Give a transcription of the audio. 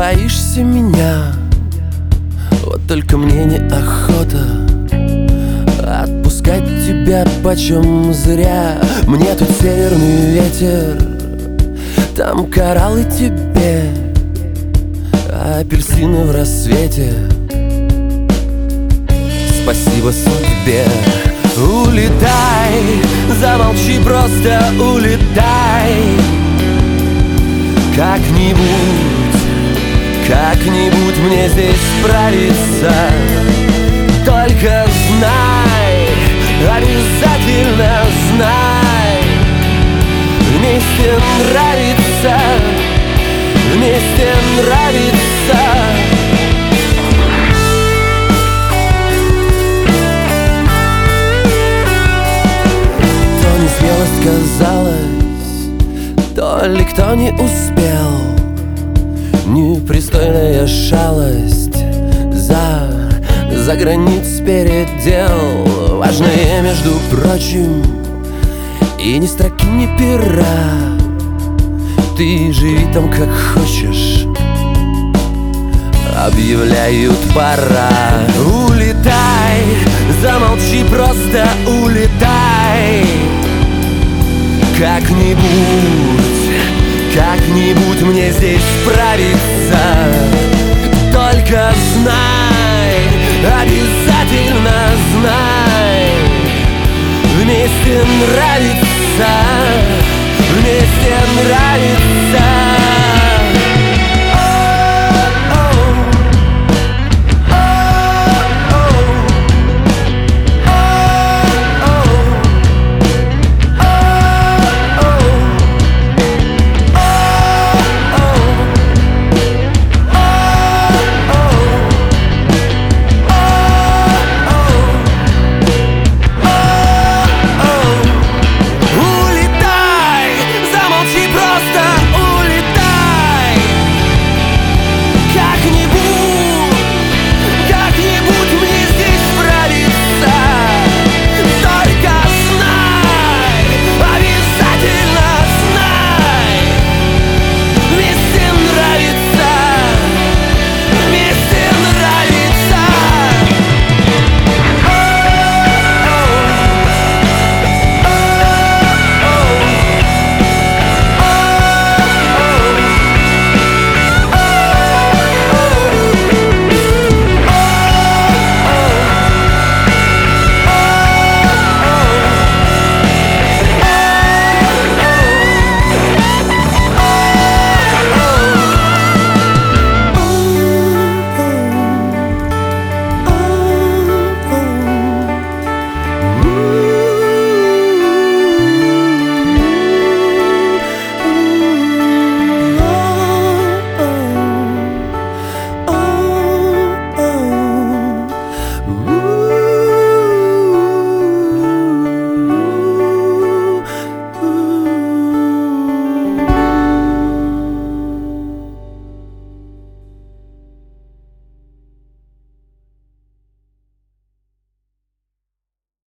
боишься меня, вот только мне неохота отпускать тебя почем зря. Мне тут северный ветер, там кораллы тебе, апельсины в рассвете. Спасибо судьбе. Улетай, замолчи, просто улетай. Как-нибудь мне здесь справиться. Только знай, обязательно знай, вместе нравится, вместе нравится. То несмелость казалась, то ли кто не успел, непристойная шалость за границ передел. Важное, между прочим, и ни строки, ни пера. Ты живи там как хочешь, объявляют пора. Улетай, замолчи, просто улетай. Как-нибудь мне здесь справиться.